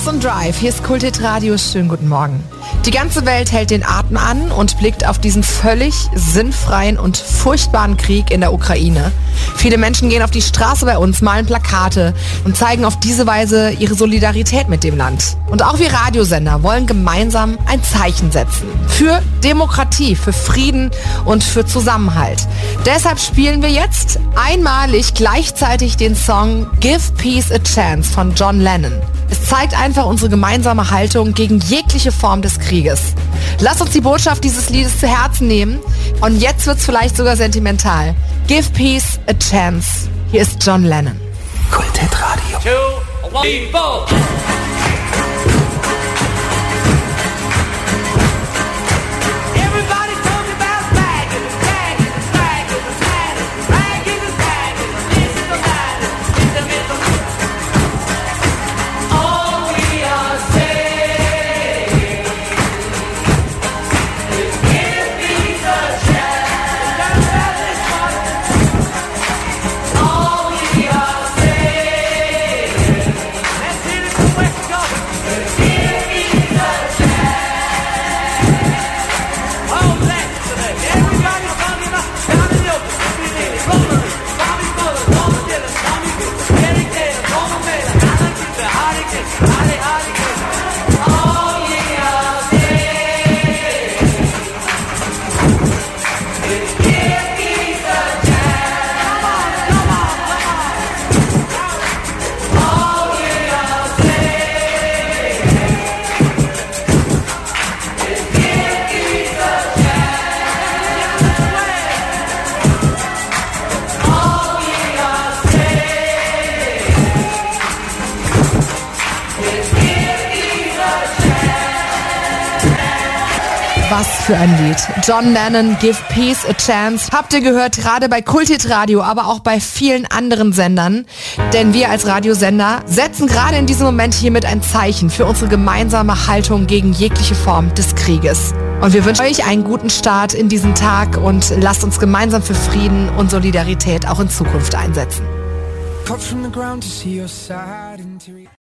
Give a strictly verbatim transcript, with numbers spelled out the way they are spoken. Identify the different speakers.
Speaker 1: und Drive, hier ist Kulthit Radio, schönen guten Morgen. Die ganze Welt hält den Atem an und blickt auf diesen völlig sinnfreien und furchtbaren Krieg in der Ukraine. Viele Menschen gehen auf die Straße bei uns, malen Plakate und zeigen auf diese Weise ihre Solidarität mit dem Land. Und auch wir Radiosender wollen gemeinsam ein Zeichen setzen. Für Demokratie, für Frieden und für Zusammenhalt. Deshalb spielen wir jetzt einmalig gleichzeitig den Song Give Peace a Chance von John Lennon. Es zeigt einfach unsere gemeinsame Haltung gegen jegliche Form des Krieges. Lasst uns die Botschaft dieses Liedes zu Herzen nehmen. Und jetzt wird's vielleicht sogar sentimental. Give Peace a Chance. Hier ist John Lennon.
Speaker 2: Kulthit Radio.
Speaker 3: Two, one, four.
Speaker 1: Was für ein Lied. John Lennon, Give Peace a Chance. Habt ihr gehört, gerade bei Kulthit Radio, aber auch bei vielen anderen Sendern. Denn wir als Radiosender setzen gerade in diesem Moment hiermit ein Zeichen für unsere gemeinsame Haltung gegen jegliche Form des Krieges. Und wir wünschen euch einen guten Start in diesen Tag und lasst uns gemeinsam für Frieden und Solidarität auch in Zukunft einsetzen.